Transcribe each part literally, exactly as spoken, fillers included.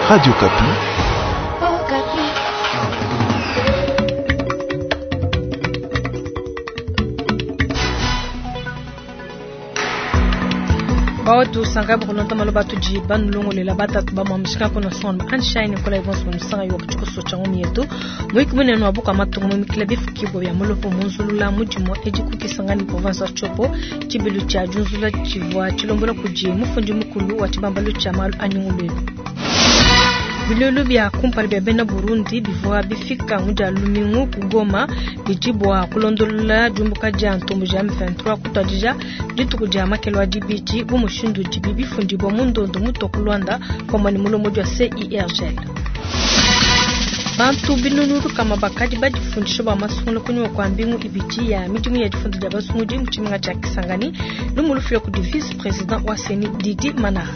Radio Kapi. Oh, Kapi. Bawatu sangabu kulonta maloba tuji ban longo le labata ba mamshika kono son anshine kola ivons msanga yo kuchiko so changu mieto mwikumene no abuka matungo mwikilabi fukibo ya molopo munzulula mujimo ejiku kisangani province ya Chopo chibilu cha junzula chivwa chilombola kuji mufundi mukulu wa chibambalu cha malu anyungulelo bilolo bya kumpala bya bena Burundi bivwa bifika muja lumingu kugoma bijibwa kulondola jumbuka ja ntombo ja M vingt-trois kutajija jitukuja makelo D B G bumushindu jibibi fundibwa mundondo mutokulwanda kwa mani mulomo jwa C I R G L. Bantu binunuru kama bakadi bajifundisho ba masungulo kunywa kwa mbingu ibiji ya mijimu ya jifundu ja basunguji mchiminga cha Kisangani numulufio kudi vice president wa Seni Didi Manara.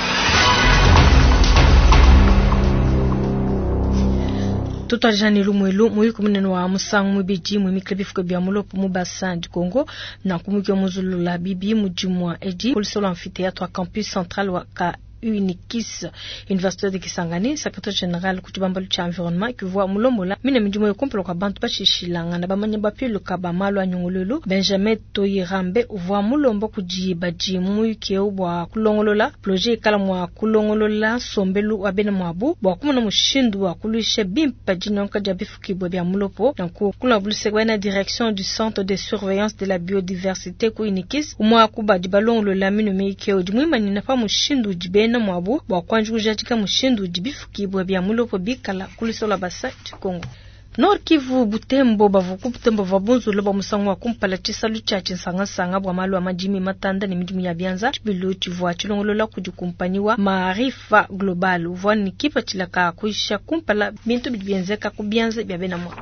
Toto jani lumwelu muyi kumuneno wa musangu mubiji mwimiklebifuko bya mulopo mubasandi Kongo na kumukyo muzulu la bibi mujimwa eji kulisolo amphithéâtre wa campus central wa ka Unikis Université de Kisangani secrétaire général kutubambalu cha environnement kivwa mulomola mina mijumo yokumpelo kwa bantu bashishilanga na bamanya bapilo kaba malo anyongololo Benjamin Toyirambe uvwa mulombo kujiba jimu keubwa kulongolola projet kala mwa kulongolola sombelu wabene mwabu bwa kumuna mushindu wa kulishe bimpa jinonka jabifukibwa bya mulopo na kula bulisegwa na direction du centre de surveillance de la biodiversité ku Unikis umwa kuba dibalongolola mino meikeo jimwima ninafa mushindu jibe na mwabu wa kwanjuja chika mushindu jibifukibwa bya mulopo bikala kulisola basa Kongo. Nord Kivu Butembo bavuku Butembo vabunzu loba musangu wa kumpala chisalu cha chinsanga sanga bwa malu wa majimi matanda ni mijimu ya bianza chibilu chivwa chilongolola kujikumpaniwa maarifa global uvwa ni kipa chilaka kuisha kumpala bintu bibienzeka kubianza biabena mwabu.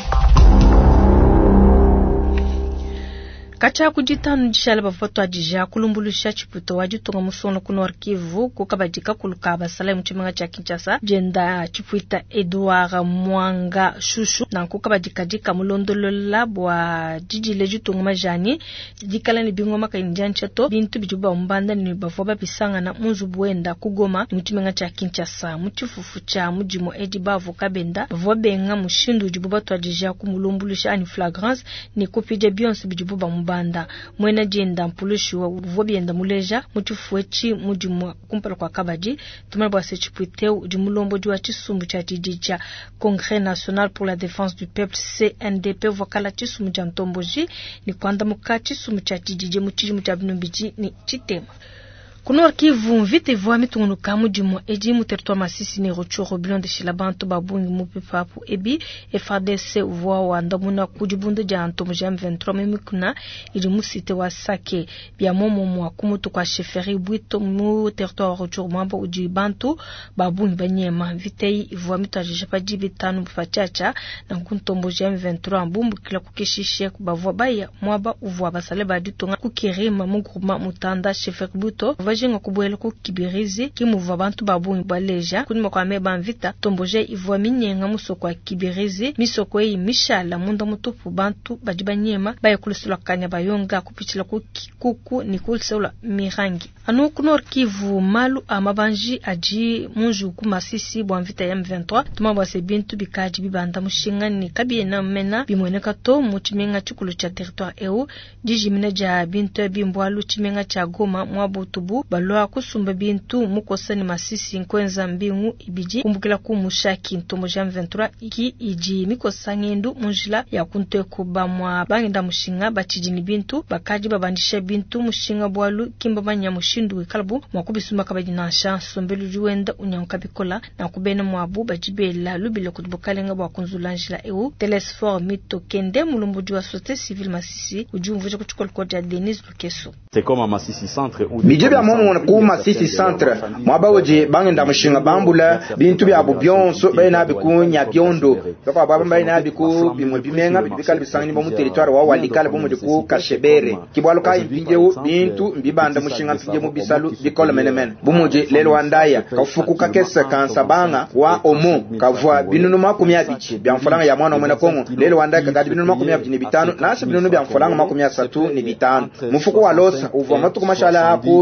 Kacha kujitanu jishala bafoto ajija kulumbulusha chiputo wajutunga musono kuno Kivu kukabajika kulukaba sala mchimanga cha Kinshasa jenda chipuita Edouard Mwanga Shushu na kukabajika jika mulondolola bwa jiji lejutunga majani jikala ni bingoma ka injanchato bintu bijuba mbanda ni bafoba bisanga na munzu buenda kugoma mchimanga cha Kinshasa mchifufu cha mujimo edibavu kabenda vobenga mushindu jibuba twajija kumulumbulusha ani flagrance ni kupije Beyonce bijuba banda mwena jenda mpulushi wa vobienda muleja mutufuechi mujumwa kumpala kwa kabaji tumalibwa sechipuiteu jumulombo jwa chisumbu cha jijija Congrès National pour la Défense du Peuple C N D P wakala chisumbu cha ntomboji ni kwanda muka chisumbu cha jijije muchijimu cha binumbiji ni chitema. Kuno Kivu mvite vwa mitungunu kamu jimo eji mu territoire Masisi ni Ruchuru bilon de shilabantu babungi mu pipapu ebi F A R D C vwa wanda muna kujibunde ja antomo ja M vingt-trois memikuna ili musite wa Sake bia momo mwa kumutu kwa sheferi bwito mu territoire Ruchuru mwamba ujibantu babungi banyema vitei vwa mitaje pa jibitanu bufachacha na kuntombo ja M vingt-trois mbumbu kila kukeshishe kubavwa baya mwaba uvwa basale baditonga kukirima mu groupement mutanda sheferi bwito jenga kubwela ku Kibirizi kimuva bantu babungi baleja kunima kwa meba mvita tomboje ivwa minyenga musoko wa Kibirizi misoko yi mishala munda mutupu bantu bajibanyema baye kulisula kanya bayonga kupichila ku kikuku ni kulisula mirangi anu kunor Kivu malu amabanji aji munju ku Masisi bwa mvita ya M vingt-trois tumabwa se bintu bikaji bibanda mushinga ni kabiye na mena bimweneka to muchimenga chukulu cha territoire eu dijimine ja bintu bimbwalu chimenga cha Goma mwabutubu balwa kusumba bintu mukosani Masisi nkwenza mbingu ibiji kumbukila ku mushaki ntomo ja M vingt-trois iki iji mikosangendu munjila ya kuntwe kuba mwa bangenda mushinga bachijini bintu bakaji babandisha bintu mushinga bwalu kimba banya mushindu wikalabu mwakubisumba kabajinasha sombelu juwenda unyankabikola na kubena mwabu bajibela lubile kutubukalenga bwa kunzulanjila eu Telesfor mito kende mulumbuju wa société civile Masisi ujumvuje kuchukua kodi ya Denis Lukeso. C'est comme Masisi centre ou Mijibya momo ku Masisi centre mwabawoje bangenda mushinga bambula bintu bya bubyonso bayina bikunya byondo bako baba bayina biku bimwe bimenga bikali bisangani bo mu territoire wa walikala bo mu ku Kashebere kibwalo kai binjewo bintu mbibanda mushinga tije mu bisalu bikola menemen bumuje lelo wandaya kafuku kakesa kansa banga wa omo kavwa binunu makumi abichi bya mfalanga ya mwana omwena Kongo lelo wandaya kagadi binunu makumi abiji ni bitano nase binunu bya mfalanga makumi asatu ni bitano mufuko wa losa uva matuko mashala hapo binunu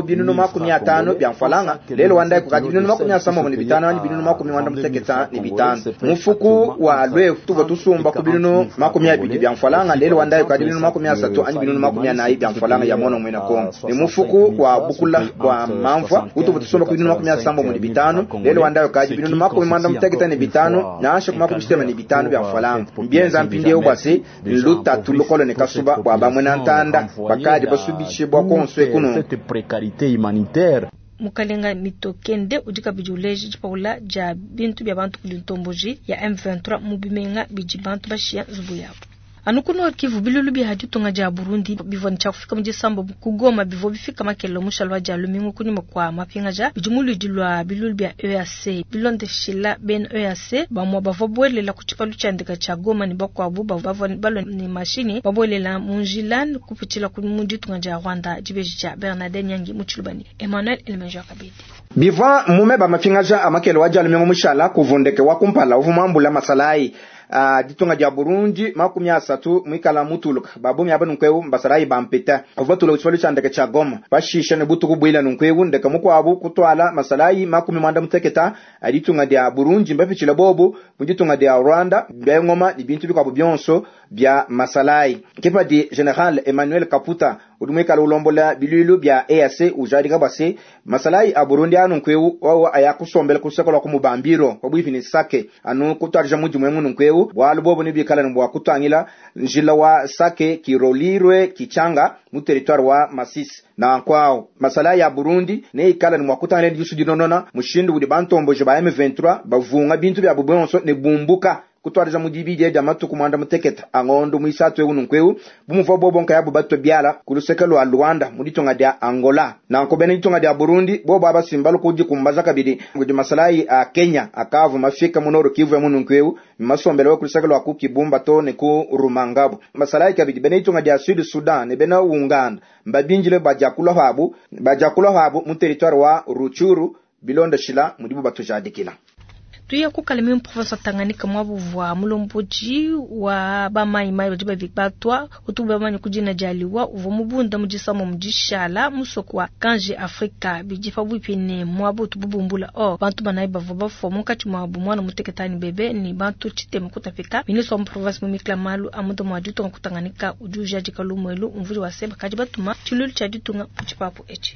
makumi atano bya mfalanga lelo wanda ku kadi bilioni makumi asamba ni bitano ni bilioni makumi wanda muteketa ni bitano mufuku wa lwe tuko tusumba ku bilioni makumi abiri bya mfalanga lelo wanda ku kadi bilioni makumi asatu ani bilioni makumi anayi bya mfalanga ya mono mwena Kongo ni mufuku wa bukula kwa mamfa tuko tusumba ku bilioni makumi asamba ni bitano lelo wanda ku kadi bilioni makumi wanda muteketa ni bitano na asho makumi sitema ni bitano bya mfalanga mbienza mpinde ubase luta tulukolo ne kasuba wa bamwena ntanda bakadi basubiche bwa konso ekuno cette précarité humanitaire mukalenga mitokende ujika bijuleji jipaula ja bintu bya bantu kulintomboji ya M vingt-trois mubimenga bijibantu bashia zubu yabo anukuno Kivu bilulu bi haditunga ja Burundi bivon cha kufika mje sambo kugoma bivo bifika makelo mushalwa ja lumingu kuni mkwa mapinga ja bijumulu dilwa bilulu bi E A C bilonde shila ben E A C ba mwa bavobwele la kuchipa luchandika cha Goma ni bakwa buba bavon balo ni mashini babwele la munjilan kupichila kumundi tunga ja Rwanda jibeji cha Bernardin Nyangi muchulubani Emmanuel Elmenjo Kabedi biva mume ba mapinga ja amakelo wa ja lumingu mushala kuvundeke wakumpala uvumambula masalai Uh, ditunga dia Burundi makumi asatu mwikala mutuluka babu myaba nunkweu mbasarayi bampeta ovatula uchwalu chandeke cha Goma bashisha ne butuku bwila nunkweu ndeka mukwabu kutwala masalayi makumi mwanda muteketa ditunga dia Burundi mbafichila bobo muditunga dia Rwanda bya ngoma ibintu bikwabu byonso bya masalayi kepa di General Emmanuel Kaputa udumwekala ulombola bilulu bya E A C ujadika base masalayi a Burundi anu nkweu wawa ayakusombela kusekola kumubambiro obwifini sake anu kutarja muji mwemu nkweu walu bobo ni bikala nbwa kutangila njila wa sake kirolirwe kichanga mu territoire wa Masisi na kwao masala ya Burundi ne ikala ni mwakutangile ndisu dinonona mushindu udi bantomboje ba M vingt-trois bavunga bintu bya bubonso ne bumbuka kutwariza mujibije ya matuku mwanda muteketa angondo muisatu egu nkweu bumuva bobo nka yabu bato byala kulusekelo wa Rwanda muditonga dia Angola na nkobene ditonga dia Burundi bobo abasimbalo kuji kumbaza kabiri ngudi masalayi a Kenya akavu mafika munoro Kivu ya munu nkweu masombele wa kulusekelo wa kukibumba to ne ku Rumangabo masalayi kabiri bene ditonga dia Sud Sudan ne bena Uganda mbabinjile bajakula habu bajakula habu mu territoire wa Ruchuru bilonda shila mudibu bato jadikila tuya kukalemi professeur Tanganyika mwabuvwa mulomboji wa bamai mai bajiba vikbatwa utuba manyi kujina jaliwa uvo mubunda mujisamo mujishala musokwa kanje Afrika bijifa bwipine mwabu tububumbula o bantu banai bavoba fomu kati mwabu mwana muteketani bebe ni bantu chitemu kutafika ministre wa province mumikla malu amudo mwajuto Tanganyika ujuja jikalumwelu umvuri wa seba kajiba tuma chululu chajitunga puchipapu echi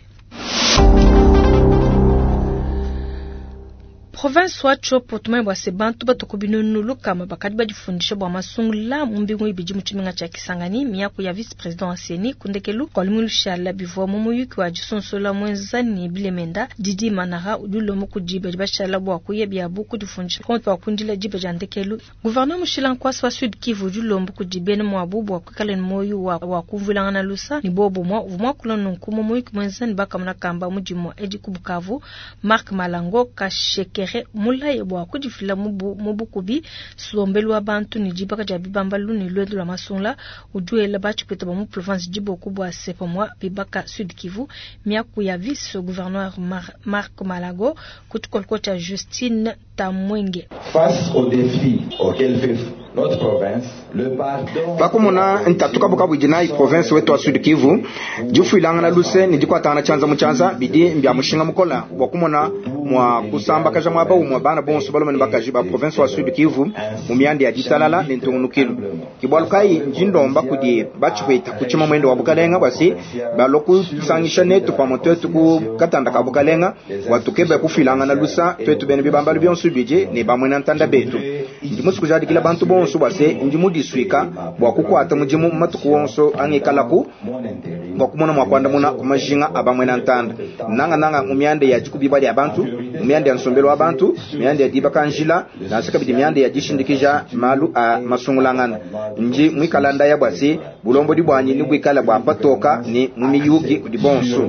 province wacho potumai bwa sebantu batokubinunu lukama bakadi bajifundisha bwa masungula mumbingu ibiji muchiminga cha Kisangani miyaku ya vice president aseni kundekelu kolumulu shala bivwa mumuyuki wa jisonsola mwenzani bilemenda Didi Manara udulo mukujiba jibashala bwa kuye byabu kudifundisha kontu wa kundila jiba jandekelu gouverneur mushilan kwa swa Sud Kivu udulo mukujibene mwabubu wa kukalen moyu wa, wa kuvulangana lusa ni bobo mwa uvumwa kulonu nkumu muyuki mwenzani baka mnakamba mujimo eji kubukavu Mark Malango kasheke mula yebwa kujifila mubu mubukubi suombelu wa bantu ni jibaka jabi bambalu ni lwedu la masonla ujuela bachu peta mu province jibo kubwa sepomwa bibaka Sud Kivu miaku ya vice gouverneur Mar Marc Malago kutukolkota Justine Tamwenge face aux défis auxquels fait notre province le pardon bakumuna ntatuka buka bujinai province wetu wa Sud Kivu jufu ilangana luse ni dikwa tana chanza muchanza bidi mbya mushinga mukola bakumuna mwa kusamba kaja mwaba umwa bana bonso balomani bakajiba province wa Sud Kivu mumyandi ya ditalala nentungunukilu kibwalukai njindomba kudi bachweta kuchima mwendo wa bukalenga basi baloku sangisha netu pamoto yetu ku katanda ka bukalenga watukebe kufilanga na lusa twetu bene bibambalu byonsu bije ne bamwena ntanda betu ndimusu kujadi kila bantu bonso base ndimudi swika bwa kukwata mujimu matuku wonso angekalaku bakumona mwakwanda muna kumajinga abamwena ntanda nanga nanga mumyande ya jikubibali abantu mumyande ya nsombelo abantu muyande ya dibaka njila na saka bidi muyande ya jishindikija malu a masungulangana nji mwikalanda ya bwasi bulombo di bwanyi ni bwikala bwa patoka ni mumiyuki kudi bonso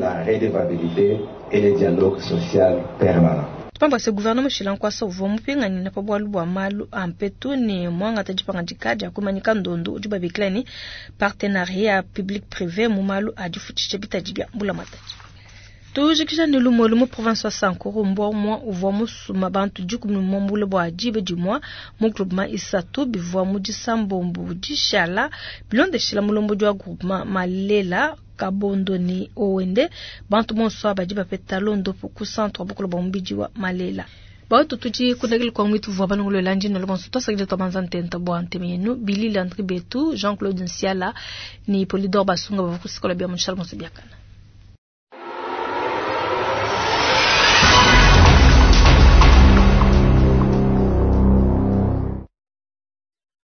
et le dialogue social permanent. Tupamba se gouvernement shilan kwa so vomu pinga ni napo bwalu bwa malu ampetu ni mwanga tajipanga jikaja kumanyika ndondo ujuba biklani partenariat public privé mu malu ajifutishe bitajibia mbula mataji tujikisha ni lumo lumo province wa Sankuru mbo mwa uvo musuma bantu juku mmombule bwa ajibe jumwa mu groupement isatu bivwa mu disambombu dishala bilonde shila mulombo jwa groupement Malela Kabondo ni Owende bantu monso abajiba petalondo ku centre bukulo bombiji wa Malela ba tutuji kunagil kwa mwitu vwa banungulo lanji no lebonso to sagje to banzan tenta bo antemenu Billy Landry Betu Jean-Claude Nsiala ni Polidor Basunga bavukusikola bya munshal mosubiakana